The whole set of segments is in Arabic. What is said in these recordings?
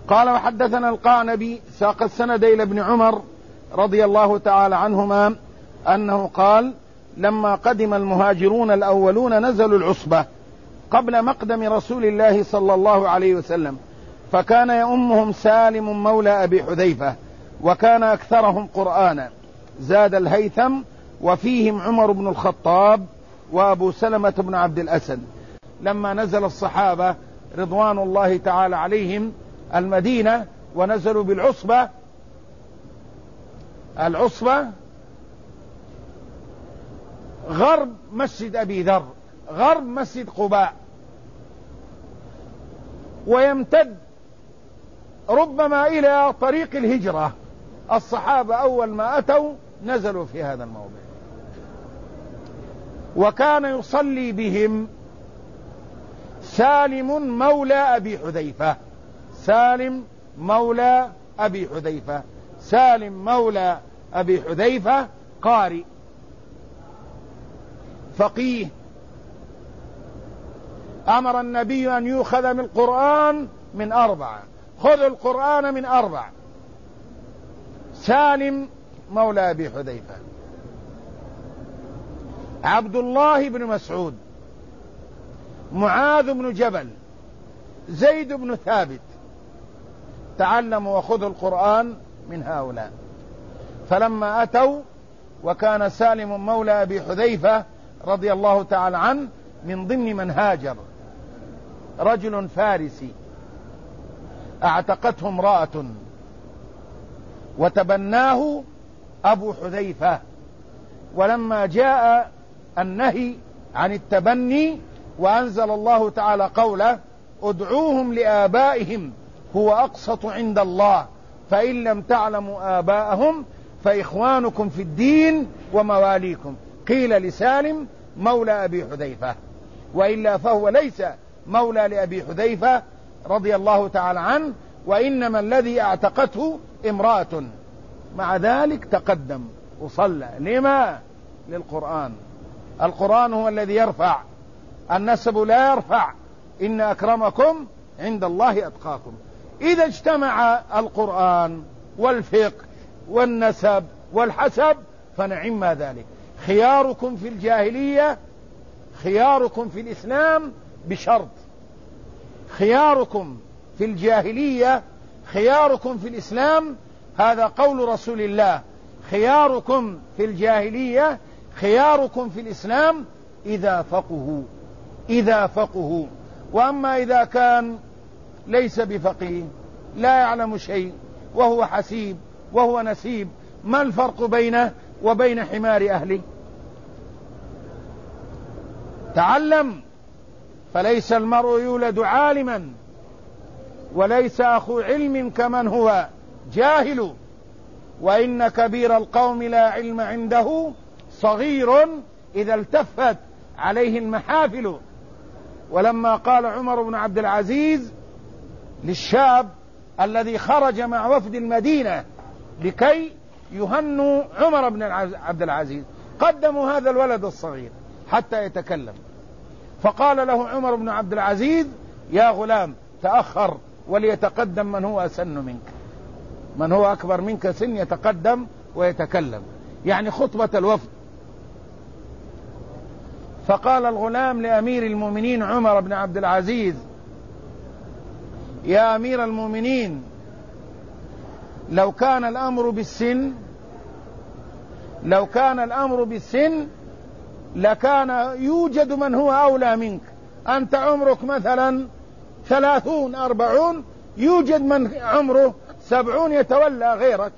قال وحدثنا القعنبي ساق السند إلى ابن عمر رضي الله تعالى عنهما أنه قال لما قدم المهاجرون الأولون نزلوا العصبة قبل مقدم رسول الله صلى الله عليه وسلم، فكان يؤمهم سالم مولى أبي حذيفة وكان أكثرهم قرآنا. زاد الهيثم وفيهم عمر بن الخطاب وأبو سلمة بن عبد الأسد. لما نزل الصحابة رضوان الله تعالى عليهم المدينة ونزلوا بالعصبة، العصبة غرب مسجد أبي ذر، غرب مسجد قباء، ويمتد ربما إلى طريق الهجرة. الصحابة أول ما أتوا نزلوا في هذا الموضع، وكان يصلي بهم سالم مولى أبي حذيفة. سالم مولى أبي حذيفة، سالم مولى أبي حذيفة قارئ فقيه. أمر النبي أن يؤخذ من القرآن من 4، خذوا القرآن من 4. سالم مولى أبي حذيفة، عبد الله بن مسعود، معاذ بن جبل، زيد بن ثابت، تعلموا وخذوا القرآن من هؤلاء. فلما أتوا وكان سالم مولى أبي حذيفة رضي الله تعالى عنه من ضمن من هاجر، رجل فارسي اعتقته امرأة وتبناه أبو حذيفة، ولما جاء النهي عن التبني وأنزل الله تعالى قوله ادعوهم لآبائهم هو أقسط عند الله فإن لم تعلموا آباءهم فإخوانكم في الدين ومواليكم، قيل لسالم مولى أبي حذيفة، وإلا فهو ليس مولى لأبي حذيفة رضي الله تعالى عنه، وإنما الذي اعتقته امرأة. مع ذلك تقدم وصلى. لما؟ للقرآن. القرآن هو الذي يرفع، النسب لا يرفع، إن أكرمكم عند الله أتقاكم. إذا اجتمع القرآن والفقه والنسب والحسب فنعم ذلك. خياركم في الجاهلية خياركم في الإسلام بشرط، خياركم في الجاهلية خياركم في الإسلام، هذا قول رسول الله، خياركم في الجاهلية خياركم في الإسلام إذا فقهوا. وأما إذا كان ليس بفقيه لا يعلم شيء وهو حسيب وهو نسيب، ما الفرق بينه وبين حمار أهله؟ تعلم، فليس المرء يولد عالما، وليس أخو علم كمن هو جاهل، وإن كبير القوم لا علم عنده صغير إذا التفت عليه المحافل. ولما قال عمر بن عبد العزيز للشاب الذي خرج مع وفد المدينة لكي يهنوا عمر بن عبد العزيز، قدموا هذا الولد الصغير حتى يتكلم، فقال له عمر بن عبد العزيز يا غلام تأخر وليتقدم من هو أسن منك، من هو أكبر منك سن يتقدم ويتكلم، يعني خطبة الوفد. فقال الغلام لأمير المؤمنين عمر بن عبد العزيز يا أمير المؤمنين لو كان الأمر بالسن لكان يوجد من هو أولى منك، أنت عمرك مثلا 30 40، يوجد من عمره 70 يتولى غيرك.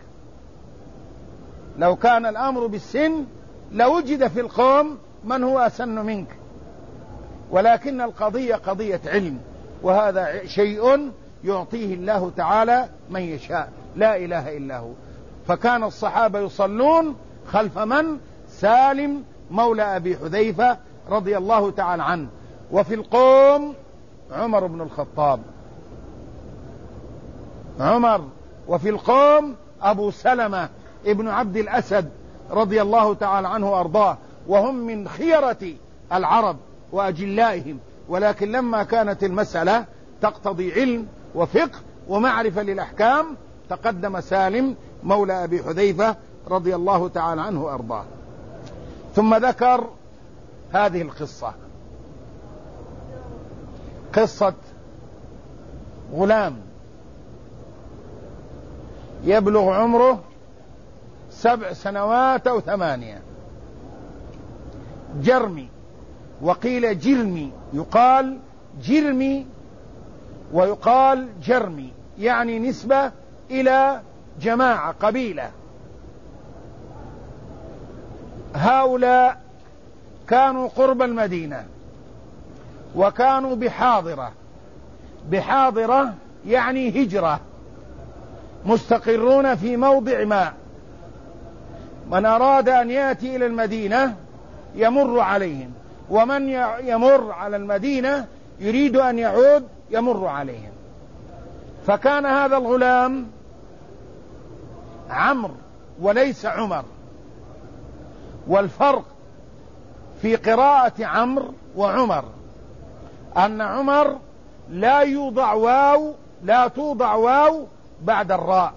لو كان الأمر بالسن لوجد في القوم من هو أسن منك، ولكن القضية قضية علم، وهذا شيء يعطيه الله تعالى من يشاء، لا إله إلا هو. فكان الصحابة يصلون خلف من؟ سالم مولى أبي حذيفة رضي الله تعالى عنه. وفي القوم عمر بن الخطاب، وفي القوم أبو سلمة ابن عبد الأسد رضي الله تعالى عنه وأرضاه، وهم من خيرة العرب وأجلائهم، ولكن لما كانت المسألة تقتضي علم وفقه ومعرفة للأحكام تقدم سالم مولى أبي حذيفة رضي الله تعالى عنه وأرضاه. ثم ذكر هذه القصة، قصة غلام يبلغ عمره 7 سنوات أو 8، جرمي، وقيل جرمي، يقال جرمي ويقال جرمي، يعني نسبة إلى جماعة قبيلة. هؤلاء كانوا قرب المدينة وكانوا بحاضرة يعني هجرة، مستقرون في موضع ما، من أراد أن يأتي إلى المدينة يمر عليهم، ومن يمر على المدينة يريد أن يعود يمر عليهم. فكان هذا الغلام عمرو وليس عمر، والفرق في قراءة عمرو وعمر أن عمر لا توضع واو بعد الراء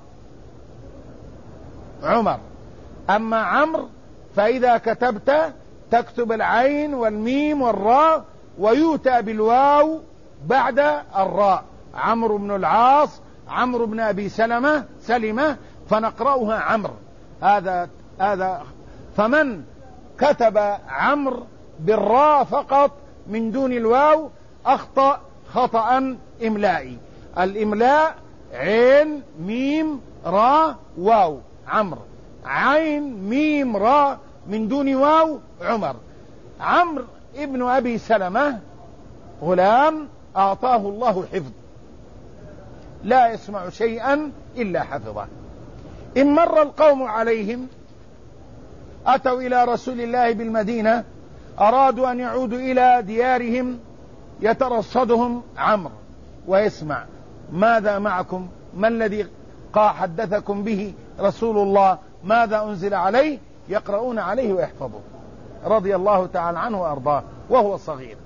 عمر، أما عمرو فإذا كتبت تكتب العين والميم والراء ويؤتى بالواو بعد الراء، عمرو بن العاص، عمرو بن أبي سلمة، فنقرأها عمرو. هذا فمن كتب عمرو بالراء فقط من دون الواو أخطأ خطأ إملائي. الإملاء عين ميم راء واو عمرو، عين ميم راء من دون واو عمر. عمرو ابن أبي سلمة غلام أعطاه الله حفظ، لا يسمع شيئا إلا حفظه. إن مر القوم عليهم أتوا إلى رسول الله بالمدينة، أرادوا أن يعودوا إلى ديارهم، يترصدهم عمرو ويسمع ماذا معكم، ما الذي حدثكم به رسول الله، ماذا أنزل عليه، يقرؤون عليه ويحفظه رضي الله تعالى عنه وأرضاه وهو صغير.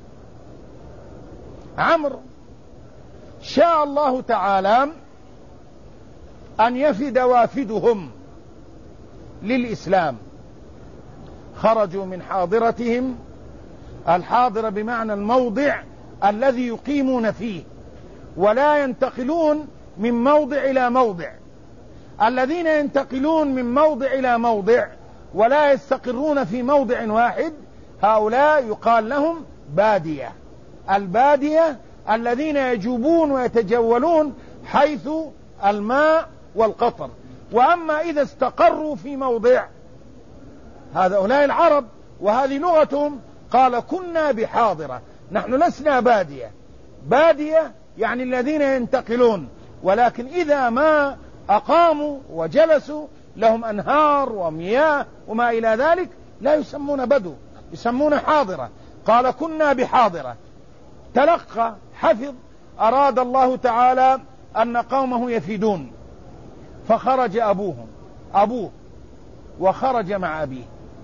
عمرو شاء الله تعالى أن يفد وافدهم للإسلام، خرجوا من حاضرتهم، الحاضرة بمعنى الموضع الذي يقيمون فيه، ولا ينتقلون من موضع إلى موضع. الذين ينتقلون من موضع إلى موضع ولا يستقرون في موضع واحد هؤلاء يقال لهم بادية. البادية الذين يجوبون ويتجولون حيث الماء والقطر. وأما إذا استقروا في موضع، هؤلاء العرب وهذه لغتهم، قال كنا بحاضرة، نحن لسنا بادية. بادية يعني الذين ينتقلون، ولكن إذا ما أقاموا وجلسوا لهم أنهار ومياه وما إلى ذلك لا يسمون بدو، يسمون حاضرة. قال كنا بحاضرة، تلقى حفظ، أراد الله تعالى أن قومه يفيدون، فخرج أبوه وخرج مع أبيه،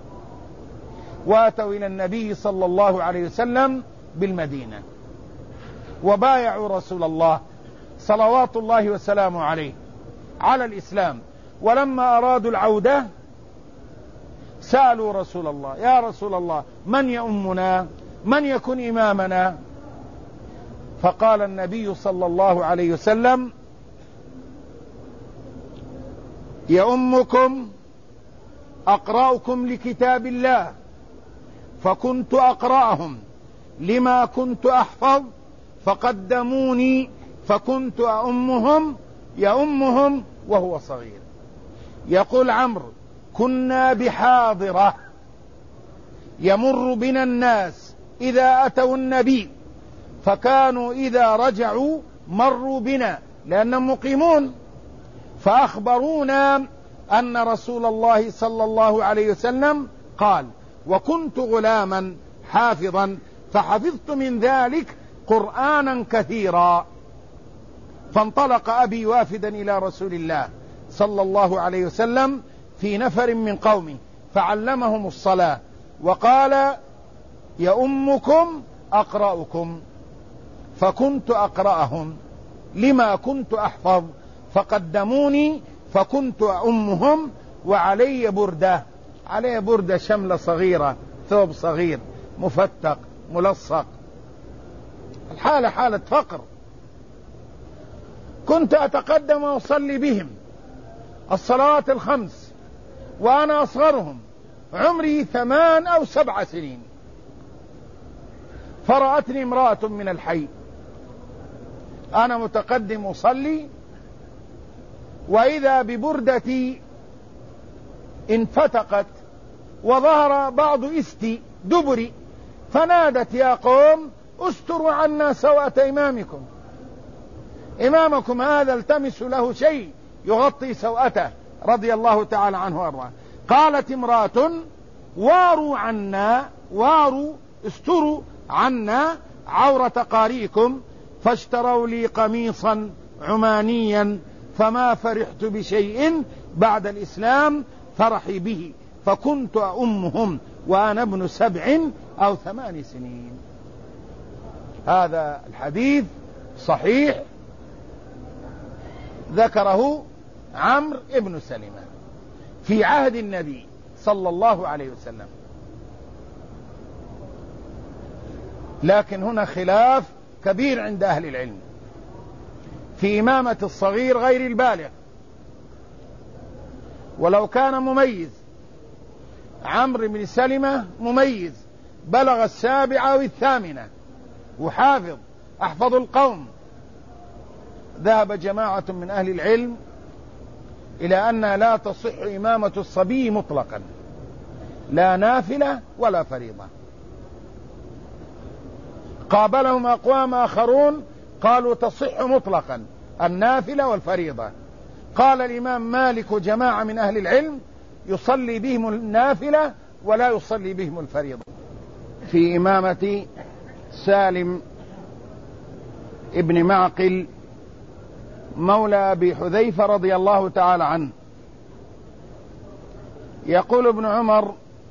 واتوا إلى النبي صلى الله عليه وسلم بالمدينة وبايعوا رسول الله صلوات الله وسلامه عليه على الإسلام. ولما أرادوا العودة سألوا رسول الله: يا رسول الله، من يؤمنا؟ من يكون إمامنا؟ فقال النبي صلى الله عليه وسلم: يؤمكم أقرأكم لكتاب الله، فكنت أقرأهم لما كنت أحفظ، فقدموني فكنت يؤمهم وهو صغير. يقول عمرو: كنا بحاضرة، يمر بنا الناس إذا أتوا النبي، فكانوا إذا رجعوا مروا بنا لأنهم مقيمون، فأخبرونا أن رسول الله صلى الله عليه وسلم قال: وكنت غلاما حافظا فحفظت من ذلك قرآنا كثيرا. فانطلق أبي وافدا إلى رسول الله صلى الله عليه وسلم في نفر من قومه، فعلمهم الصلاة وقال: يؤمكم أقرأكم، فكنت أقرأهم لما كنت أحفظ فقدموني فكنت أمهم وعلي بردة، علي بردة شملة صغيرة، ثوب صغير مفتق ملصق، الحالة حالة فقر. كنت أتقدم وأصلي بهم الصلوات الخمس وأنا أصغرهم، عمري 8 أو 7 سنين. فرأتني امرأة من الحي أنا متقدم أصلي، وإذا ببردتي انفتقت وظهر بعض استي دبري، فنادت يا قوم استروا عنا سوءة إمامكم، إمامكم هذا التمس له شيء يغطي سوءته رضي الله تعالى عنه وارضاه. قالت امرأة واروا عنا، واروا استروا عنا عورة قارئكم، فاشتروا لي قميصا عمانيا، فما فرحت بشيء بعد الإسلام فرحي به، فكنت أمهم وأنا ابن 7 أو 8 سنين. هذا الحديث صحيح، ذكره عمرو بن سلمة في عهد النبي صلى الله عليه وسلم. لكن هنا خلاف كبير عند أهل العلم في إمامة الصغير غير البالغ، ولو كان مميز، عمرو بن سلمة مميز بلغ 7 أو 8 وحافظ أحفظ القوم، ذهب جماعة من أهل العلم إلى أنها لا تصح إمامة الصبي مطلقا، لا نافلة ولا فريضة. قابلهم أقوام آخرون قالوا تصح مطلقا النافلة والفريضة. قال الإمام مالك وجماعة من أهل العلم يصلي بهم النافلة ولا يصلي بهم الفريضة. في إمامة سالم ابن معقل مولى أبي حذيفة رضي الله تعالى عنه، يقول ابن عمر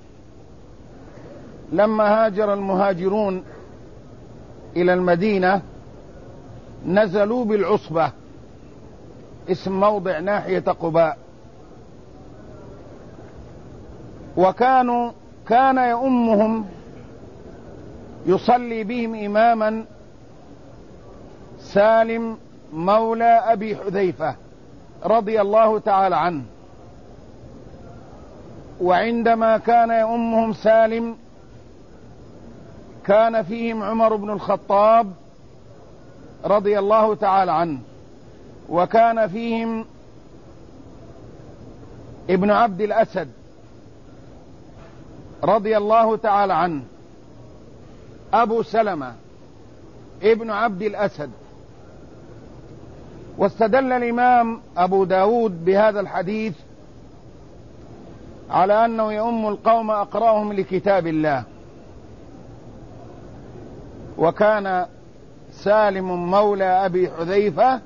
لما هاجر المهاجرون إلى المدينة نزلوا بالعصبة، اسم موضع ناحية قباء، كان يؤمهم يصلي بهم إماما سالم مولى أبي حذيفة رضي الله تعالى عنه. وعندما كان يؤمهم سالم كان فيهم عمر بن الخطاب رضي الله تعالى عنه، وكان فيهم ابن عبد الأسد رضي الله تعالى عنه، أبو سلمة ابن عبد الأسد. واستدل الإمام أبو داود بهذا الحديث على أنه يؤم القوم أقرأهم لكتاب الله، وكان سالم مولى أبي حذيفة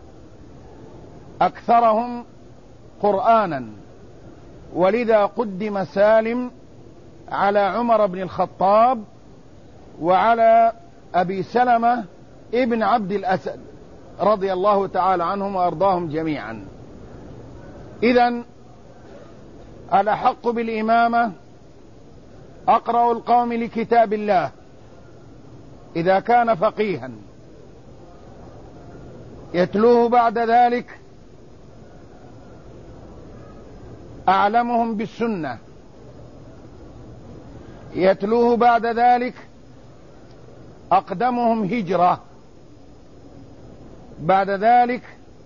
أكثرهم قرآنا، ولذا قدم سالم على عمر بن الخطاب وعلى أبي سلمة ابن عبد الأسد رضي الله تعالى عنهم وأرضاهم جميعا. إذن الأحق بالإمامة أقرأ القوم لكتاب الله إذا كان فقيها، يتلوه بعد ذلك أعلمهم بالسنة، يتلوه بعد ذلك أقدمهم هجرة، بعد ذلك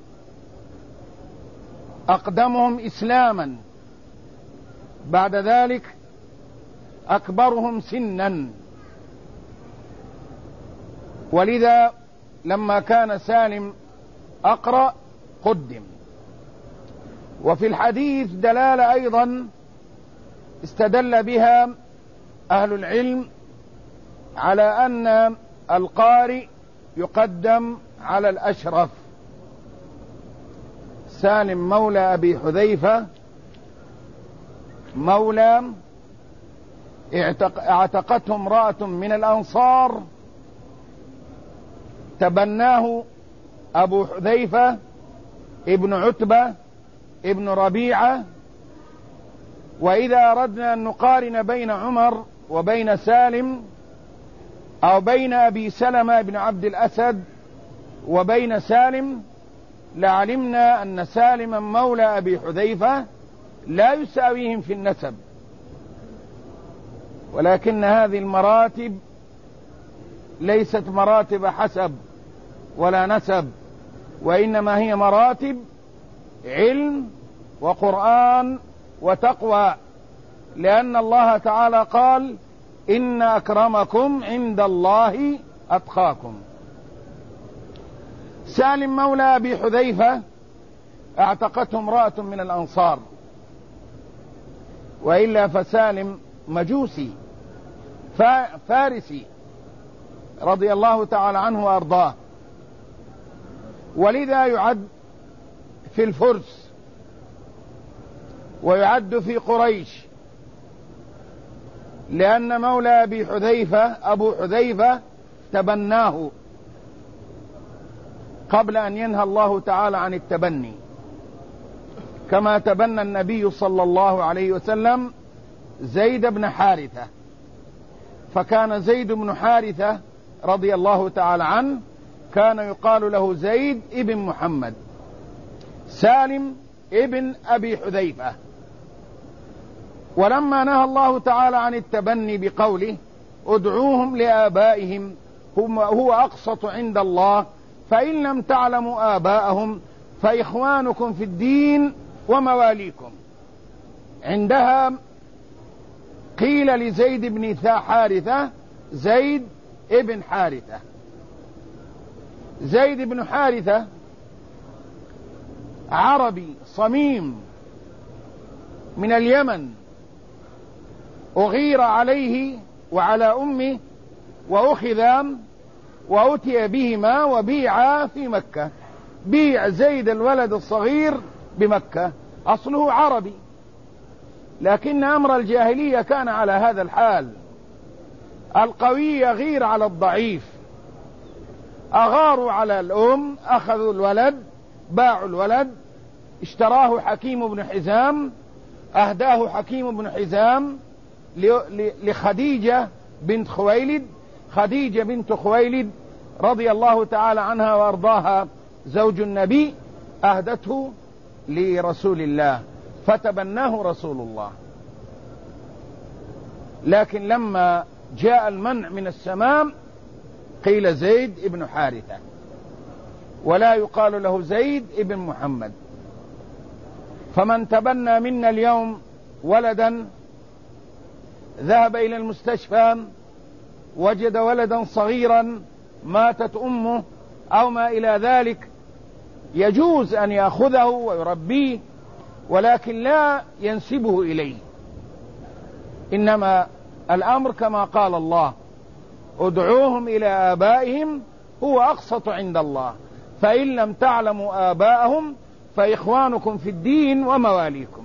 أقدمهم إسلاما، بعد ذلك أكبرهم سنا. ولذا لما كان سالم أقرأ قدم. وفي الحديث دلالة أيضا استدل بها أهل العلم على أن القارئ يقدم على الأشرف. سالم مولى أبي حذيفة مولى اعتقته امرأة من الأنصار، تبناه أبو حذيفة ابن عتبة ابن ربيعة. وإذا أردنا أن نقارن بين عمر وبين سالم أو بين أبي سلمة بن عبد الأسد وبين سالم لعلمنا أن سالما مولى أبي حذيفة لا يساويهم في النسب، ولكن هذه المراتب ليست مراتب حسب ولا نسب، وإنما هي مراتب علم وقرآن وتقوى، لأن الله تعالى قال إن أكرمكم عند الله أتقاكم. سالم مولى أبي حذيفة اعتقته امرأة من الأنصار، وإلا فسالم مجوسي فارسي رضي الله تعالى عنه وأرضاه، ولذا يعد في الفرس ويعد في قريش، لأن مولى أبي حذيفة أبو حذيفة تبناه قبل أن ينهى الله تعالى عن التبني، كما تبنى النبي صلى الله عليه وسلم زيد بن حارثة، فكان زيد بن حارثة رضي الله تعالى عنه كان يقال له زيد ابن محمد، سالم ابن أبي حذيفة. ولما نهى الله تعالى عن التبني بقوله ادعوهم لآبائهم هو أقسط عند الله، فإن لم تعلموا آباءهم فإخوانكم في الدين ومواليكم، عندها قيل لزيد بن حارثة زيد ابن حارثة. زيد بن حارثة عربي صميم من اليمن، أغير عليه وعلى أمه وأخذا وأتي بهما وبيعا في مكة. بيع زيد الولد الصغير بمكة، أصله عربي، لكن أمر الجاهلية كان على هذا الحال، القوي يغير على الضعيف، أغاروا على الأم، أخذوا الولد، باعوا الولد، اشتراه حكيم بن حزام، أهداه حكيم بن حزام لخديجة بنت خويلد. خديجة بنت خويلد رضي الله تعالى عنها وأرضاها زوج النبي، أهدته لرسول الله فتبناه رسول الله. لكن لما جاء المنع من السماء قيل زيد ابن حارثة، ولا يقال له زيد ابن محمد. فمن تبنى منا اليوم ولدا ذهب إلى المستشفى وجد ولدا صغيرا ماتت أمه أو ما إلى ذلك، يجوز أن يأخذه ويربيه، ولكن لا ينسبه إليه، إنما الأمر كما قال الله ادعوهم إلى آبائهم هو أقسط عند الله، فإن لم تعلموا آباءهم فإخوانكم في الدين ومواليكم.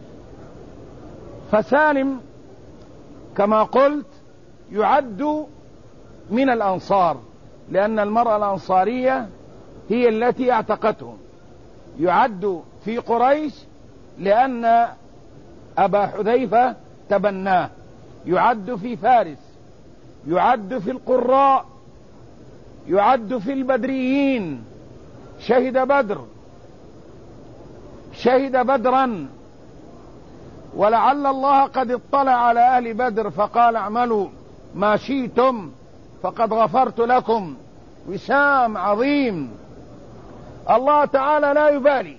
فسالم كما قلت يعد من الأنصار، لأن المرأة الأنصارية هي التي اعتقته، يعد في قريش لأن أبا حذيفة تبناه، يعد في فارس، يعد في القراء، يعد في البدريين، شهد بدرا، ولعل الله قد اطلع على أهل بدر فقال اعملوا ما شئتم فقد غفرت لكم. وسام عظيم، الله تعالى لا يبالي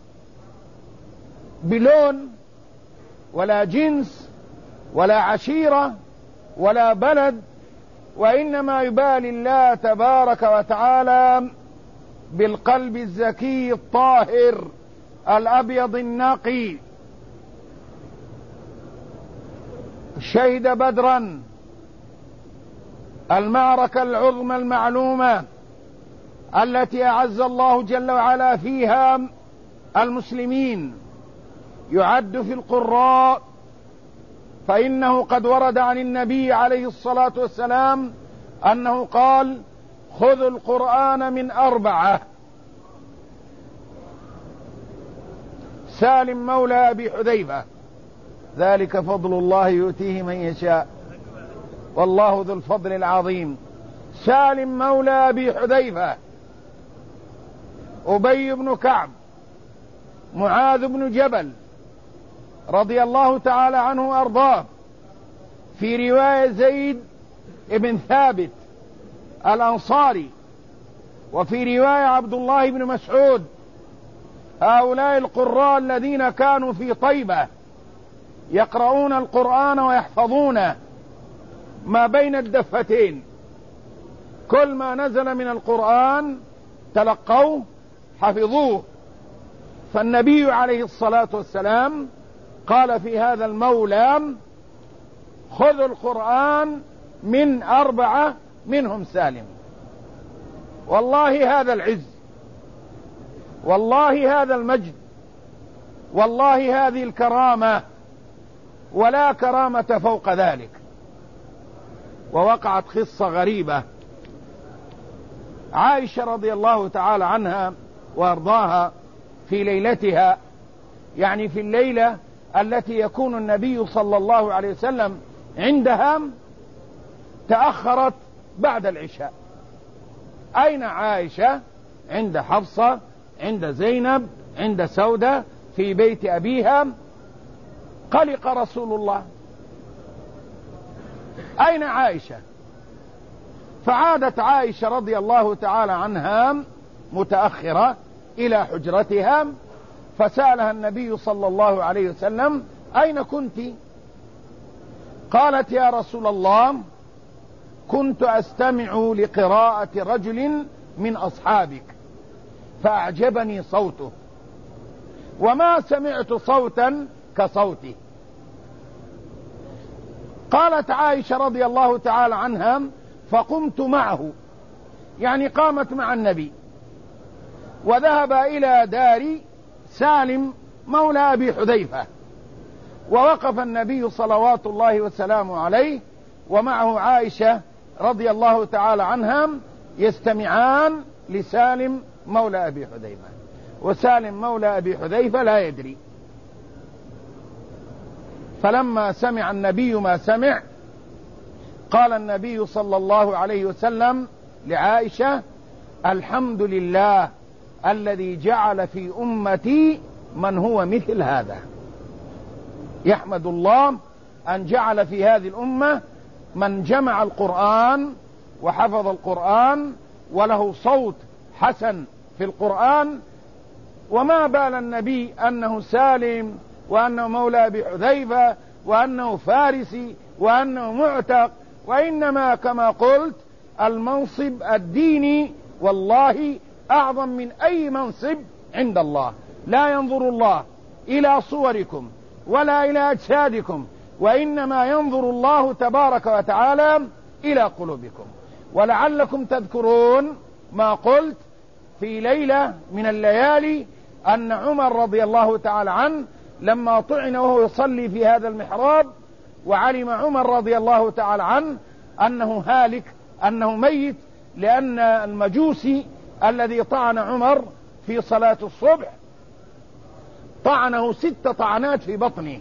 بلون ولا جنس ولا عشيرة ولا بلد، وإنما يبالي الله تبارك وتعالى بالقلب الزكي الطاهر الأبيض النقي. شهد بدرا المعركة العظمى المعلومة التي أعز الله جل وعلا فيها المسلمين، يعد في القراء، فإنه قد ورد عن النبي عليه الصلاة والسلام أنه قال خذوا القرآن من 4: سالم مولى أبي حذيفة، ذلك فضل الله يؤتيه من يشاء والله ذو الفضل العظيم. سالم مولى أبي حذيفة، أبي بن كعب، معاذ بن جبل رضي الله تعالى عنه وأرضاه، في رواية زيد بن ثابت الأنصاري، وفي رواية عبد الله بن مسعود. هؤلاء القراء الذين كانوا في طيبة يقرؤون القرآن ويحفظونه ما بين الدفتين، كل ما نزل من القرآن تلقوه حفظوه. فالنبي عليه الصلاة والسلام قال في هذا المولى: خذوا القرآن من 4 منهم سالم. والله هذا العز، والله هذا المجد، والله هذه الكرامة، ولا كرامة فوق ذلك. ووقعت قصة غريبة. عائشة رضي الله تعالى عنها وارضاها في ليلتها، يعني في الليلة التي يكون النبي صلى الله عليه وسلم عندها، تأخرت بعد العشاء. أين عائشة؟ عند حفصة، عند زينب، عند سودة، في بيت أبيها. قلق رسول الله: أين عائشة؟ فعادت عائشة رضي الله تعالى عنها متأخرة إلى حجرتها، فسألها النبي صلى الله عليه وسلم: أين كنت؟ قالت: يا رسول الله، كنت أستمع لقراءة رجل من أصحابك فأعجبني صوته، وما سمعت صوتا كصوته. قالت عائشة رضي الله تعالى عنها: فقمت معه، يعني قامت مع النبي، وذهب إلى دار سالم مولى أبي حذيفة، ووقف النبي صلوات الله وسلامه عليه ومعه عائشة رضي الله تعالى عنها يستمعان لسالم مولى أبي حذيفة. وسالم مولى أبي حذيفة لا يدري. فلما سمع النبي ما سمع، قال النبي صلى الله عليه وسلم لعائشة: الحمد لله الذي جعل في أمتي من هو مثل هذا. يحمد الله أن جعل في هذه الأمة من جمع القرآن وحفظ القرآن وله صوت حسن في القرآن. وما بال النبي أنه سالم، وأنه مولى أبي حذيفة، وأنه فارسي، وأنه معتق، وإنما كما قلت المنصب الديني والله أعظم من أي منصب عند الله. لا ينظر الله إلى صوركم ولا إلى أجسادكم، وإنما ينظر الله تبارك وتعالى إلى قلوبكم. ولعلكم تذكرون ما قلت في ليلة من الليالي أن عمر رضي الله تعالى عنه لما طعن وهو يصلي في هذا المحراب، وعلم عمر رضي الله تعالى عنه أنه هالك، أنه ميت، لأن المجوسي الذي طعن عمر في صلاة الصبح طعنه 6 طعنات في بطنه.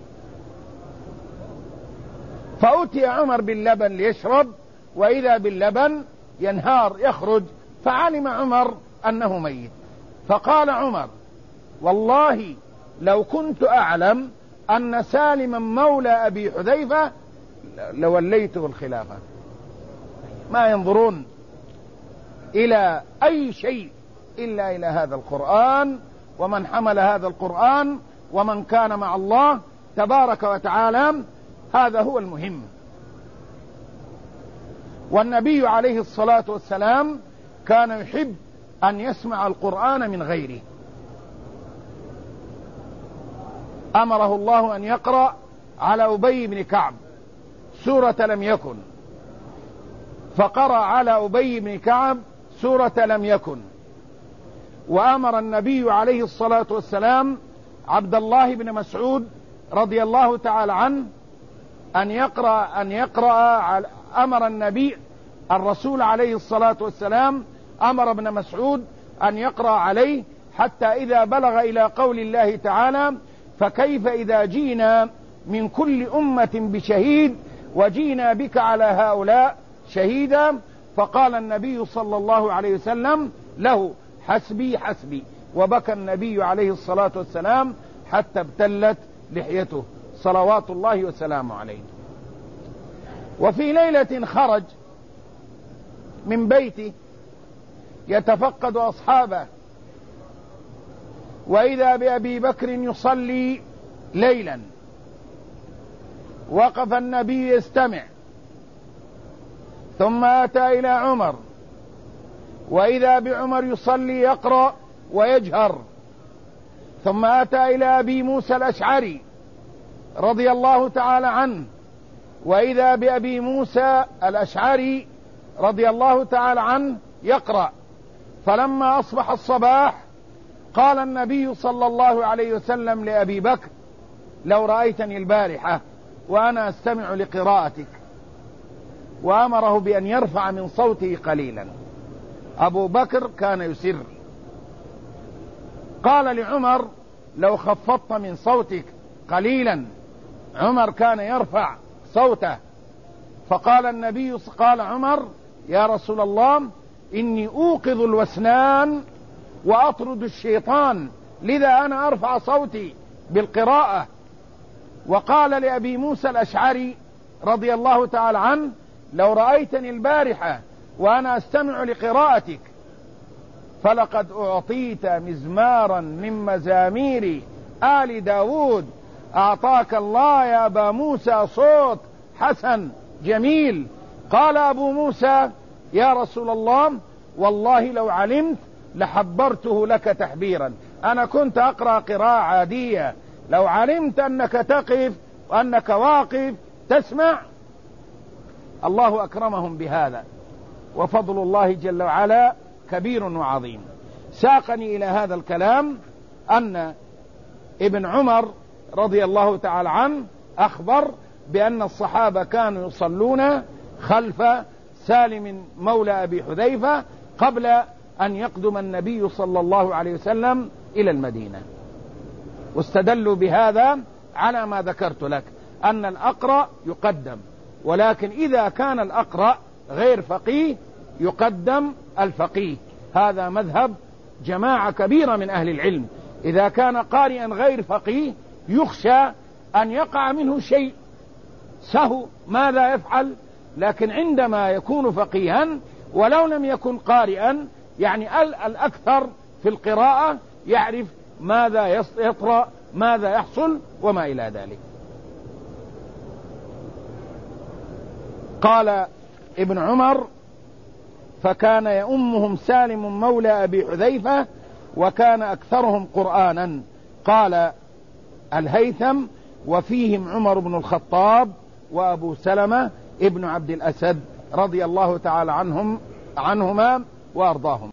فأتي عمر باللبن ليشرب، وإذا باللبن ينهار يخرج، فعلم عمر أنه ميت. فقال عمر: والله لو كنت أعلم أن سالما مولى أبي حذيفة لوليته الخلافة. ما ينظرون إلى أي شيء إلا إلى هذا القرآن، ومن حمل هذا القرآن، ومن كان مع الله تبارك وتعالى. هذا هو المهم. والنبي عليه الصلاة والسلام كان يحب أن يسمع القرآن من غيره. أمره الله أن يقرأ على أبي بن كعب سورة لم يكن، فقرأ على أبي بن كعب سورة لم يكن. وأمر النبي عليه الصلاة والسلام عبد الله بن مسعود رضي الله تعالى عنه أن يقرأ أمر النبي الرسول عليه الصلاة والسلام أمر ابن مسعود أن يقرأ عليه حتى إذا بلغ إلى قول الله تعالى: فكيف إذا جينا من كل أمة بشهيد وجينا بك على هؤلاء شهيدا. فقال النبي صلى الله عليه وسلم له: حسبي حسبي. وبكى النبي عليه الصلاة والسلام حتى ابتلت لحيته صلوات الله وسلامه عليه. وفي ليلة خرج من بيته يتفقد أصحابه، وإذا بأبي بكر يصلي ليلا. وقف النبي يستمع، ثم أتى إلى عمر، وإذا بعمر يصلي يقرأ ويجهر. ثم أتى إلى أبي موسى الأشعري رضي الله تعالى عنه، وإذا بأبي موسى الأشعري رضي الله تعالى عنه يقرأ. فلما أصبح الصباح قال النبي صلى الله عليه وسلم لأبي بكر: لو رأيتني البارحة وأنا أستمع لقراءتك. وأمره بأن يرفع من صوته قليلا. أبو بكر كان يسر. قال لعمر: لو خفضت من صوتك قليلا. عمر كان يرفع صوته. فقال النبي قال عمر: يا رسول الله، إني أوقظ الوسنان وأطرد الشيطان، لذا أنا أرفع صوتي بالقراءة. وقال لأبي موسى الأشعري رضي الله تعالى عنه: لو رأيتني البارحة وأنا أستمع لقراءتك فلقد أعطيت مزمارا من مزامير آل داود. أعطاك الله يا أبا موسى صوت حسن جميل. قال أبو موسى: يا رسول الله، والله لو علمت لحبرته لك تحبيرا. أنا كنت أقرأ قراءة عادية، لو علمت أنك تقف وأنك واقف تسمع. الله أكرمهم بهذا، وفضل الله جل وعلا كبير وعظيم. ساقني إلى هذا الكلام أن ابن عمر رضي الله تعالى عنه أخبر بأن الصحابة كانوا يصلون خلف سالم مولى أبي حذيفة قبل أن يقدم النبي صلى الله عليه وسلم إلى المدينة. واستدلوا بهذا على ما ذكرت لك، أن الأقرأ يقدم، ولكن إذا كان الأقرأ غير فقيه يقدم الفقيه. هذا مذهب جماعة كبيرة من أهل العلم. إذا كان قارئا غير فقيه يخشى أن يقع منه شيء سهو، ماذا يفعل؟ لكن عندما يكون فقيها ولو لم يكن قارئا، يعني الأكثر في القراءة، يعرف ماذا يطرأ، ماذا يحصل وما إلى ذلك. قال ابن عمر: فكان يؤمهم سالم مولى أبي حذيفة وكان أكثرهم قرآنا. قال الهيثم: وفيهم عمر بن الخطاب وأبو سلمة ابن عبد الأسد رضي الله تعالى عنهما وأرضاهم.